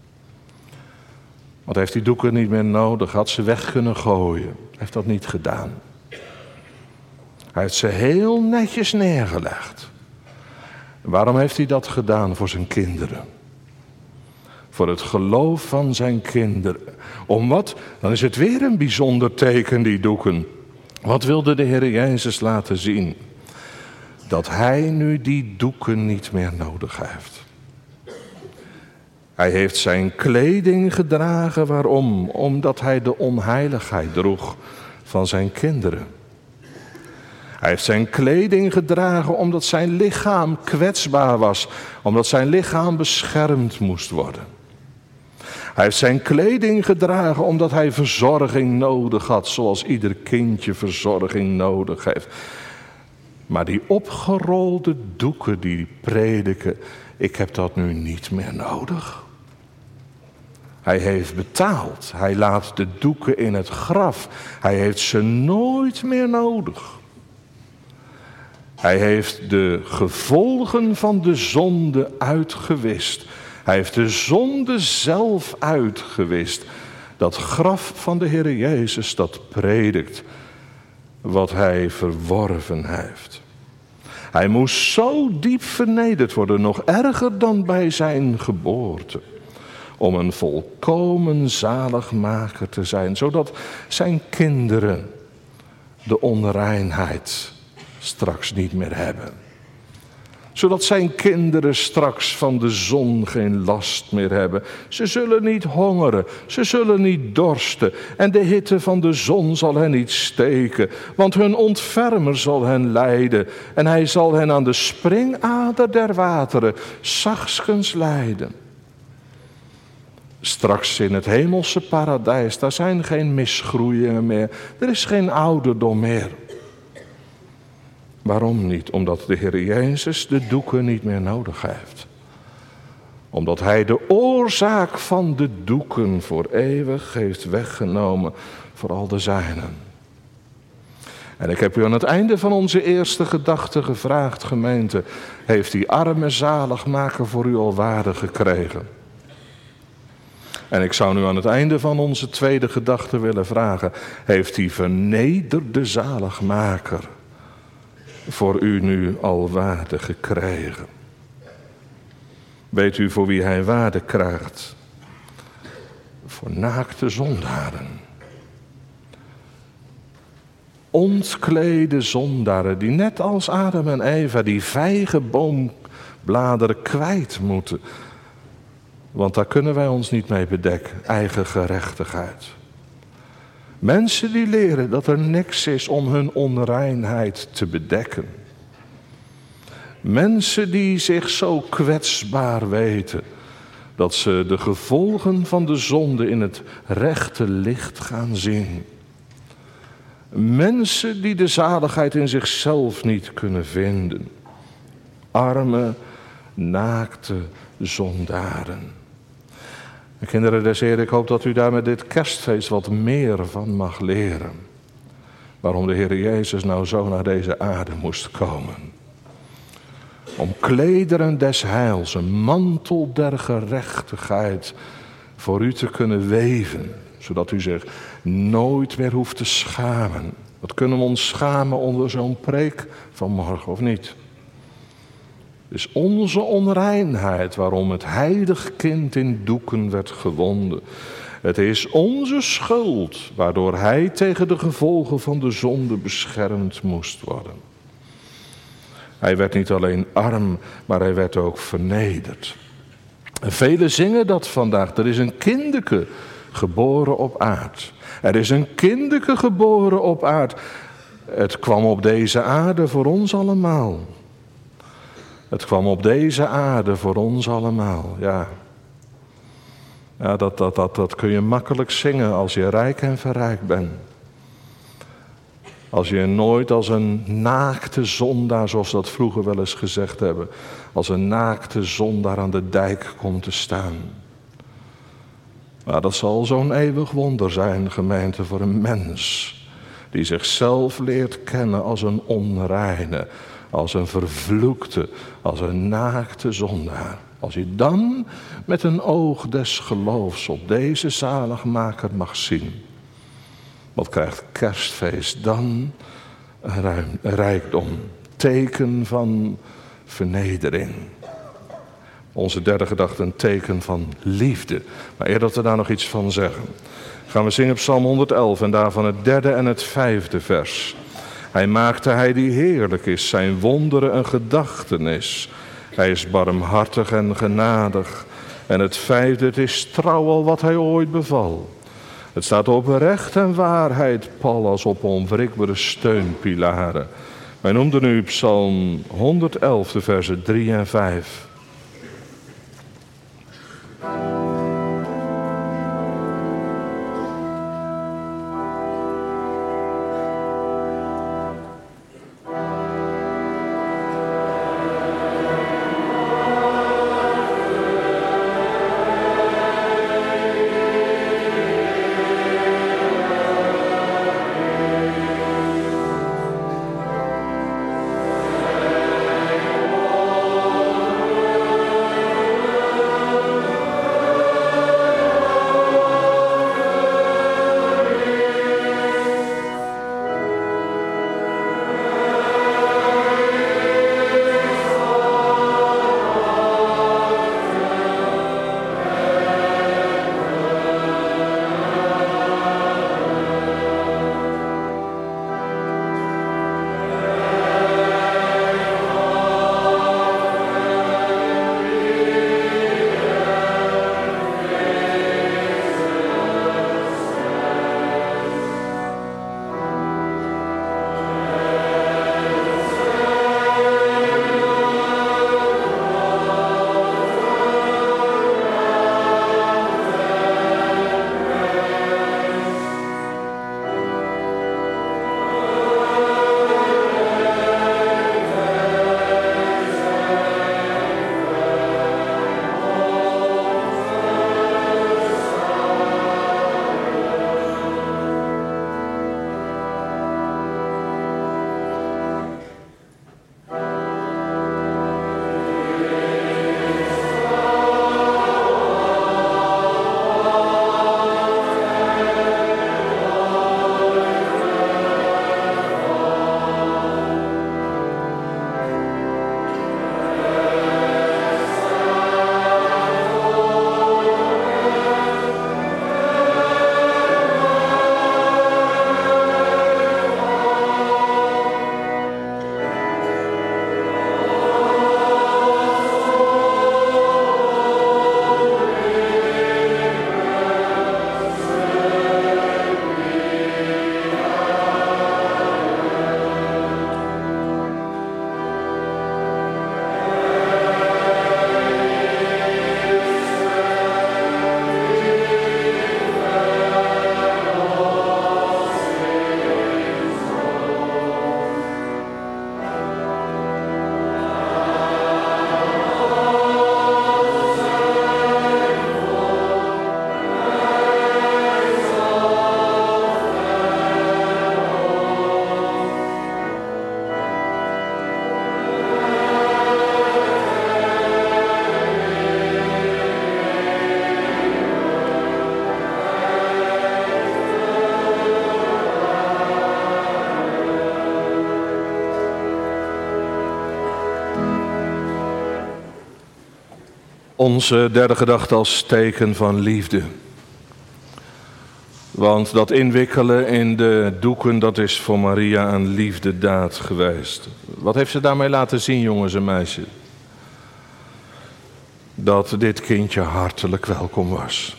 S1: Want heeft die doeken niet meer nodig, had ze weg kunnen gooien. Hij heeft dat niet gedaan. Hij heeft ze heel netjes neergelegd. En waarom heeft hij dat gedaan? Voor zijn kinderen. Voor het geloof van zijn kinderen. Om wat? Dan is het weer een bijzonder teken, die doeken. Wat wilde de Heer Jezus laten zien? Dat hij nu die doeken niet meer nodig heeft. Hij heeft zijn kleding gedragen. Waarom? Omdat hij de onheiligheid droeg van zijn kinderen. Hij heeft zijn kleding gedragen omdat zijn lichaam kwetsbaar was. Omdat zijn lichaam beschermd moest worden. Hij heeft zijn kleding gedragen omdat hij verzorging nodig had. Zoals ieder kindje verzorging nodig heeft. Maar die opgerolde doeken die prediken, ik heb dat nu niet meer nodig. Hij heeft betaald. Hij laat de doeken in het graf. Hij heeft ze nooit meer nodig. Hij heeft de gevolgen van de zonde uitgewist. Hij heeft de zonde zelf uitgewist. Dat graf van de Heer Jezus, dat predikt wat hij verworven heeft. Hij moest zo diep vernederd worden, nog erger dan bij zijn geboorte, om een volkomen zaligmaker te zijn, zodat zijn kinderen de onreinheid straks niet meer hebben. Zodat zijn kinderen straks van de zon geen last meer hebben. Ze zullen niet hongeren, ze zullen niet dorsten. En de hitte van de zon zal hen niet steken. Want hun ontfermer zal hen leiden. En hij zal hen aan de springader der wateren zachtkens leiden. Straks in het hemelse paradijs, daar zijn geen misgroeiingen meer. Er is geen ouderdom meer. Waarom niet? Omdat de Heer Jezus de doeken niet meer nodig heeft. Omdat hij de oorzaak van de doeken voor eeuwig heeft weggenomen voor al de zijnen. En ik heb u aan het einde van onze eerste gedachte gevraagd, gemeente, heeft die arme zaligmaker voor u al waarde gekregen? En ik zou nu aan het einde van onze tweede gedachte willen vragen, heeft die vernederde zaligmaker voor u nu al waarde gekregen? Weet u voor wie hij waarde krijgt? Voor naakte zondaren. Ontklede zondaren die net als Adam en Eva die vijgenboombladeren kwijt moeten. Want daar kunnen wij ons niet mee bedekken, eigen gerechtigheid. Mensen die leren dat er niks is om hun onreinheid te bedekken. Mensen die zich zo kwetsbaar weten dat ze de gevolgen van de zonde in het rechte licht gaan zien. Mensen die de zaligheid in zichzelf niet kunnen vinden. Arme, naakte zondaren. Kinderen des Heer, ik hoop dat u daar met dit kerstfeest wat meer van mag leren. Waarom de Heer Jezus nou zo naar deze aarde moest komen. Om klederen des heils, een mantel der gerechtigheid voor u te kunnen weven. Zodat u zich nooit meer hoeft te schamen. Wat kunnen we ons schamen onder zo'n preek van morgen of niet? Het is onze onreinheid waarom het heilig kind in doeken werd gewonden. Het is onze schuld waardoor hij tegen de gevolgen van de zonde beschermd moest worden. Hij werd niet alleen arm, maar hij werd ook vernederd. En velen zingen dat vandaag. Er is een kindeke geboren op aard. Er is een kindeke geboren op aard. Het kwam op deze aarde voor ons allemaal. Het kwam op deze aarde voor ons allemaal, ja. Ja, dat, dat, dat, dat kun je makkelijk zingen als je rijk en verrijkt bent. Als je nooit als een naakte zondaar, zoals we dat vroeger wel eens gezegd hebben, als een naakte zondaar aan de dijk komt te staan. Maar dat zal zo'n eeuwig wonder zijn, gemeente, voor een mens die zichzelf leert kennen als een onreine, als een vervloekte, als een naakte zondaar. Als je dan met een oog des geloofs op deze zaligmaker mag zien. Wat krijgt kerstfeest dan? Een, ruim, een rijkdom, teken van vernedering. Onze derde gedachte, een teken van liefde. Maar eer dat we daar nog iets van zeggen, gaan we zingen Psalm honderdelf en daarvan het derde en het vijfde vers. Hij maakte hij die heerlijk is, zijn wonderen een gedachtenis. Hij is barmhartig en genadig. En het vijfde, het is trouw al wat hij ooit beval. Het staat op recht en waarheid pal als op onwrikbare steunpilaren. Wij noemden nu Psalm honderdelf, de versen drie en vijf. Onze derde gedachte als teken van liefde. Want dat inwikkelen in de doeken, dat is voor Maria een liefdedaad geweest. Wat heeft ze daarmee laten zien, jongens en meisjes? Dat dit kindje hartelijk welkom was.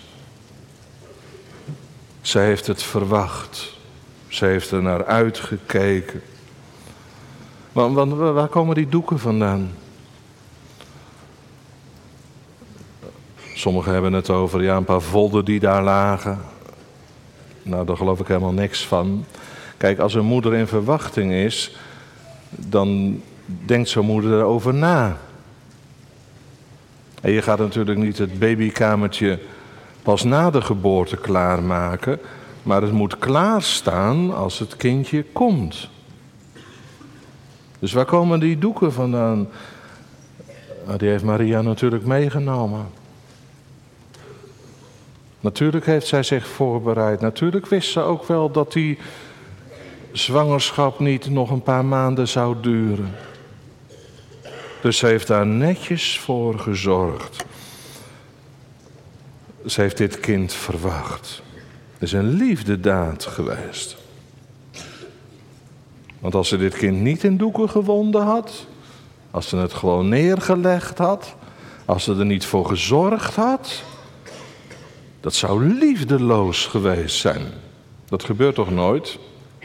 S1: Ze heeft het verwacht. Ze heeft er naar uitgekeken. Want, want waar komen die doeken vandaan? Sommigen hebben het over ja, een paar vodden die daar lagen. Nou, daar geloof ik helemaal niks van. Kijk, als een moeder in verwachting is, dan denkt zo'n moeder erover na. En je gaat natuurlijk niet het babykamertje pas na de geboorte klaarmaken, maar het moet klaarstaan als het kindje komt. Dus waar komen die doeken vandaan? Nou, die heeft Maria natuurlijk meegenomen. Natuurlijk heeft zij zich voorbereid. Natuurlijk wist ze ook wel dat die zwangerschap niet nog een paar maanden zou duren. Dus ze heeft daar netjes voor gezorgd. Ze heeft dit kind verwacht. Het is een liefdedaad geweest. Want als ze dit kind niet in doeken gewonden had, als ze het gewoon neergelegd had, als ze er niet voor gezorgd had, dat zou liefdeloos geweest zijn. Dat gebeurt toch nooit?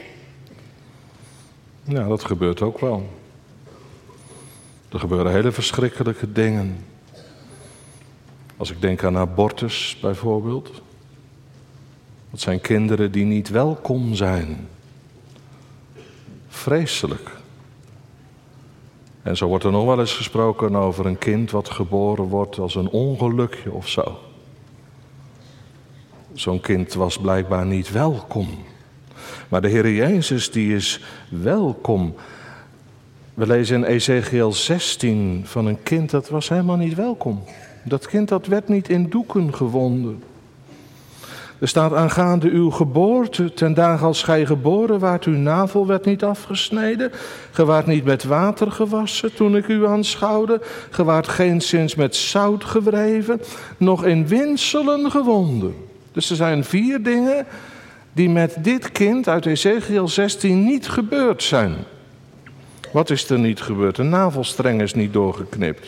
S1: Ja, dat gebeurt ook wel. Er gebeuren hele verschrikkelijke dingen. Als ik denk aan abortus bijvoorbeeld. Dat zijn kinderen die niet welkom zijn. Vreselijk. En zo wordt er nog wel eens gesproken over een kind wat geboren wordt als een ongelukje of zo. Zo'n kind was blijkbaar niet welkom. Maar de Heer Jezus die is welkom. We lezen in Ezechiël zestien van een kind dat was helemaal niet welkom. Dat kind dat werd niet in doeken gewonden. Er staat aangaande uw geboorte, ten dagen als gij geboren waart, uw navel werd niet afgesneden. Ge waart niet met water gewassen toen ik u aanschouwde. Ge waart geenszins met zout gewreven, nog in winselen gewonden. Dus er zijn vier dingen die met dit kind uit Ezechiël zestien niet gebeurd zijn. Wat is er niet gebeurd? De navelstreng is niet doorgeknipt.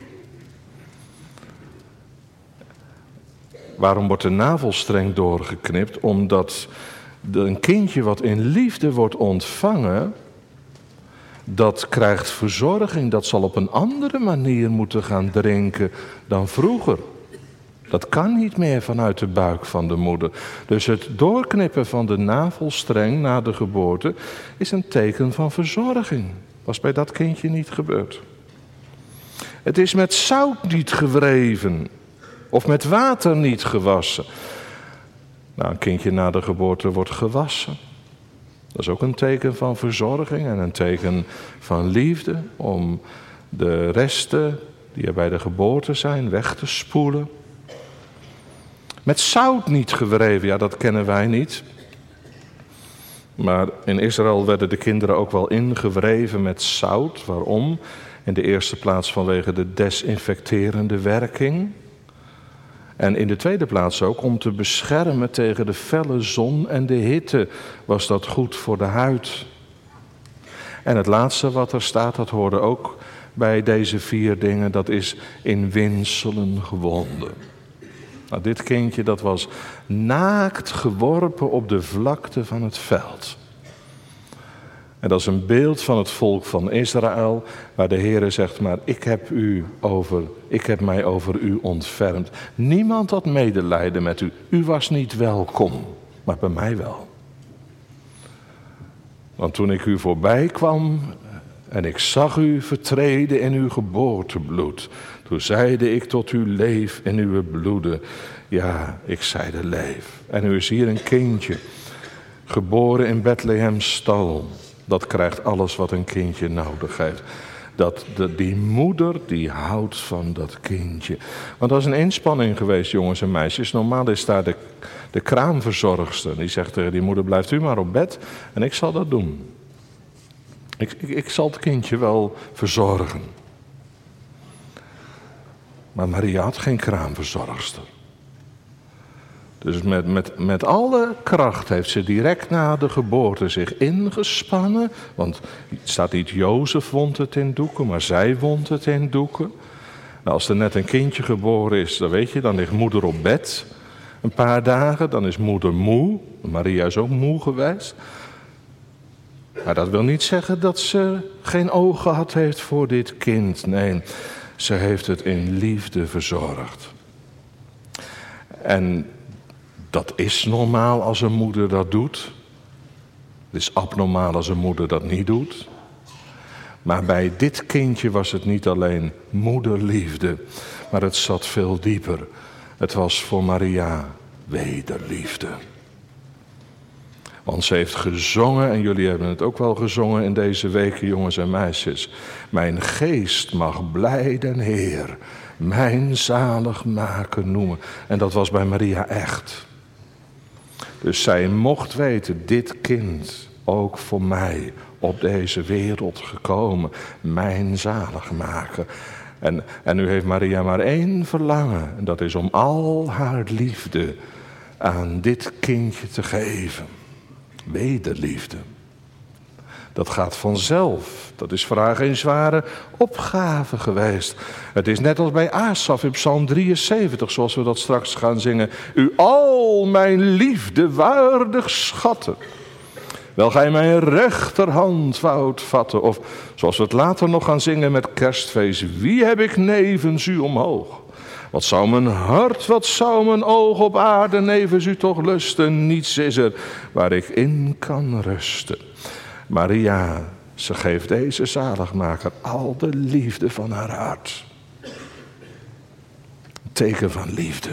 S1: Waarom wordt de navelstreng doorgeknipt? Omdat een kindje wat in liefde wordt ontvangen, dat krijgt verzorging. Dat zal op een andere manier moeten gaan drinken dan vroeger. Dat kan niet meer vanuit de buik van de moeder. Dus het doorknippen van de navelstreng na de geboorte is een teken van verzorging. Was bij dat kindje niet gebeurd. Het is met zout niet gewreven. Of met water niet gewassen. Nou, een kindje na de geboorte wordt gewassen. Dat is ook een teken van verzorging en een teken van liefde. Om de resten die er bij de geboorte zijn weg te spoelen. Met zout niet gewreven, ja, dat kennen wij niet. Maar in Israël werden de kinderen ook wel ingewreven met zout. Waarom? In de eerste plaats vanwege de desinfecterende werking. En in de tweede plaats ook om te beschermen tegen de felle zon en de hitte was dat goed voor de huid. En het laatste wat er staat, dat hoorde ook bij deze vier dingen, dat is in winselen gewonden. Nou, dit kindje dat was naakt geworpen op de vlakte van het veld. En dat is een beeld van het volk van Israël, waar de Heere zegt, maar ik heb, u over, ik heb mij over u ontfermd. Niemand had medelijden met u. U was niet welkom, maar bij mij wel. Want toen ik u voorbij kwam en ik zag u vertreden in uw geboortebloed, toen zeide ik tot u, leef in uw bloeden. Ja, ik zeide leef. En u is hier een kindje, geboren in Bethlehem's stal. Dat krijgt alles wat een kindje nodig heeft. Dat de, die moeder die houdt van dat kindje. Want dat is een inspanning geweest, jongens en meisjes. Normaal is daar de, de kraamverzorgster. Die zegt tegen die moeder, blijft u maar op bed en ik zal dat doen. Ik, ik, ik zal het kindje wel verzorgen. Maar Maria had geen kraamverzorgster. Dus met, met, met alle kracht heeft ze direct na de geboorte zich ingespannen. Want het staat niet Jozef wond het in doeken, maar zij wond het in doeken. Nou, als er net een kindje geboren is, dan weet je, dan ligt moeder op bed. Een paar dagen, dan is moeder moe. Maria is ook moe geweest. Maar dat wil niet zeggen dat ze geen oog gehad heeft voor dit kind. Nee, ze heeft het in liefde verzorgd. En dat is normaal als een moeder dat doet. Het is abnormaal als een moeder dat niet doet. Maar bij dit kindje was het niet alleen moederliefde, maar het zat veel dieper. Het was voor Maria wederliefde. Want ze heeft gezongen, en jullie hebben het ook wel gezongen in deze weken, jongens en meisjes. Mijn geest mag blij den Heer, mijn zaligmaker noemen. En dat was bij Maria echt. Dus zij mocht weten, dit kind, ook voor mij, op deze wereld gekomen, mijn zaligmaker. En, en nu heeft Maria maar één verlangen, en dat is om al haar liefde aan dit kindje te geven. Wederliefde. Dat gaat vanzelf. Dat is voor haar geen zware opgave geweest. Het is net als bij Asaf in Psalm drieënzeventig, zoals we dat straks gaan zingen. U al mijn liefde waardig schatten. Wel gij mijn rechterhand woudt vatten. Of zoals we het later nog gaan zingen met kerstfeest. Wie heb ik nevens u omhoog? Wat zou mijn hart, wat zou mijn oog op aarde nevens u toch lusten? Niets is er waar ik in kan rusten. Maria, ze geeft deze zaligmaker al de liefde van haar hart. Een teken van liefde.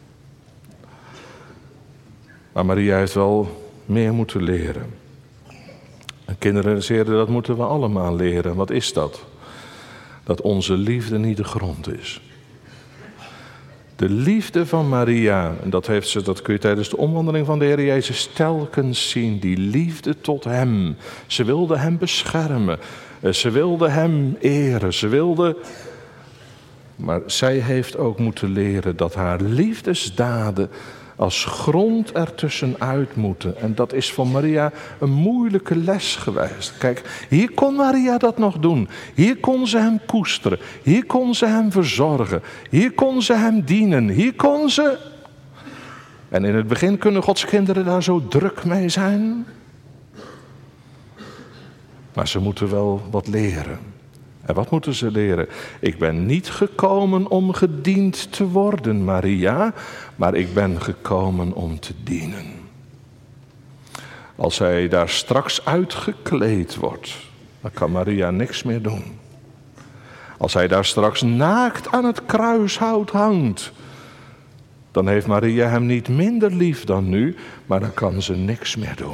S1: Maar Maria heeft wel meer moeten leren. En kinderen, heren, dat moeten we allemaal leren. Wat is dat? Dat onze liefde niet de grond is. De liefde van Maria, en dat, heeft ze, dat kun je tijdens de omwandeling van de Heer Jezus telkens zien. Die liefde tot hem. Ze wilde hem beschermen. Ze wilde hem eren. Ze wilde... Maar zij heeft ook moeten leren dat haar liefdesdaden als grond ertussenuit moeten. En dat is voor Maria een moeilijke les geweest. Kijk, hier kon Maria dat nog doen. Hier kon ze hem koesteren. Hier kon ze hem verzorgen. Hier kon ze hem dienen. Hier kon ze... En in het begin kunnen Gods kinderen daar zo druk mee zijn. Maar ze moeten wel wat leren. En wat moeten ze leren? Ik ben niet gekomen om gediend te worden, Maria, maar ik ben gekomen om te dienen. Als zij daar straks uitgekleed wordt, dan kan Maria niks meer doen. Als hij daar straks naakt aan het kruishout hangt, dan heeft Maria hem niet minder lief dan nu, maar dan kan ze niks meer doen.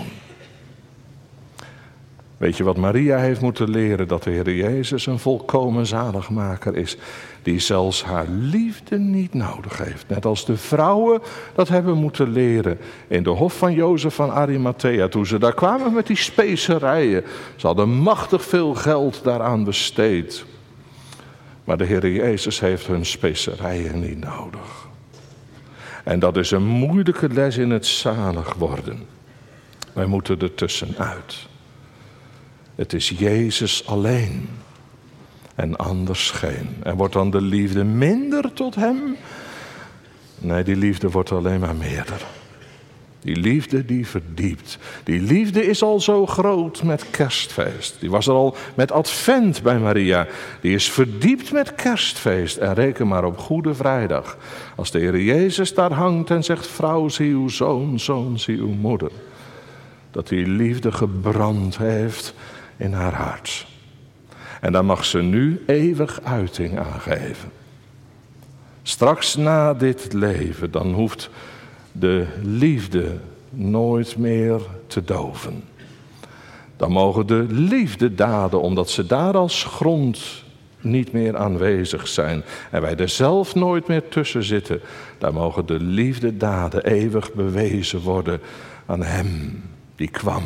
S1: Weet je wat Maria heeft moeten leren? Dat de Heer Jezus een volkomen zaligmaker is. Die zelfs haar liefde niet nodig heeft. Net als de vrouwen dat hebben moeten leren. In de hof van Jozef van Arimathea. Toen ze daar kwamen met die specerijen. Ze hadden machtig veel geld daaraan besteed. Maar de Heer Jezus heeft hun specerijen niet nodig. En dat is een moeilijke les in het zalig worden. Wij moeten er tussenuit. Het is Jezus alleen en anders geen. En wordt dan de liefde minder tot hem? Nee, die liefde wordt alleen maar meerder. Die liefde die verdiept. Die liefde is al zo groot met kerstfeest. Die was er al met advent bij Maria. Die is verdiept met kerstfeest. En reken maar op Goede Vrijdag. Als de Heer Jezus daar hangt en zegt, vrouw zie uw zoon, zoon zie uw moeder. Dat die liefde gebrand heeft in haar hart. En daar mag ze nu eeuwig uiting aan geven. Straks na dit leven, dan hoeft de liefde nooit meer te doven. Dan mogen de liefdedaden, omdat ze daar als grond niet meer aanwezig zijn en wij er zelf nooit meer tussen zitten, daar mogen de liefdedaden eeuwig bewezen worden aan hem die kwam.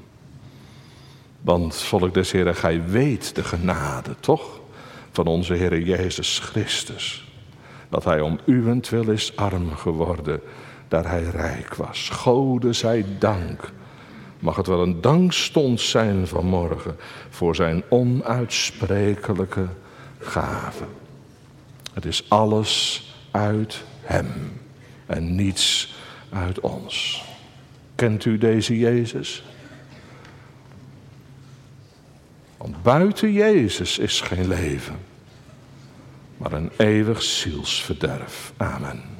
S1: Want volk des Heeren, gij weet de genade, toch? Van onze Heer Jezus Christus. dat hij om uwentwil is arm geworden, daar hij rijk was. Gode zij dank. Mag het wel een dankstond zijn vanmorgen voor zijn onuitsprekelijke gave. Het is alles uit hem en niets uit ons. Kent u deze Jezus? Want buiten Jezus is geen leven, maar een eeuwig zielsverderf. Amen.